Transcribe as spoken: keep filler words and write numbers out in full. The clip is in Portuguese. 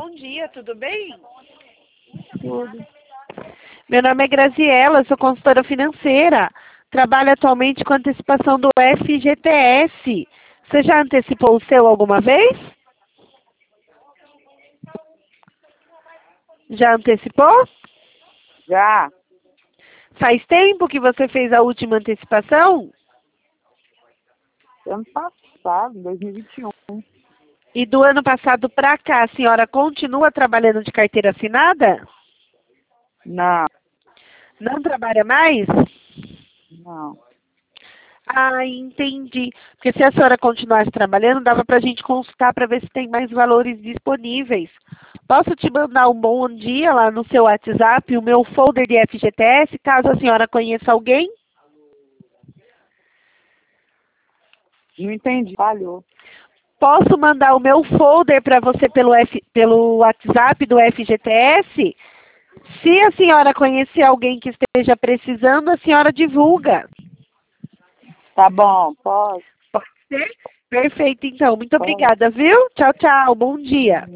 bom dia, tudo bem? Tudo. Meu nome é Graziela, sou consultora financeira. Trabalho atualmente com antecipação do F G T S. Você já antecipou o seu alguma vez? Já antecipou? Já. Faz tempo que você fez a última antecipação? Ano passado, dois mil e vinte e um. E do ano passado para cá, a senhora continua trabalhando de carteira assinada? Não, Não trabalha mais? não. Ah, entendi. Porque se a senhora continuasse trabalhando, dava para a gente consultar para ver se tem mais valores disponíveis. Posso te mandar um bom dia lá no seu WhatsApp, o meu folder de F G T S, caso a senhora conheça alguém? Não entendi. Falhou. Posso mandar o meu folder para você pelo, F, pelo WhatsApp do F G T S? Se a senhora conhecer alguém que esteja precisando, a senhora divulga. Tá bom, pode. Pode ser? Perfeito, então. Muito Pode. obrigada, viu? Tchau, tchau. Bom dia.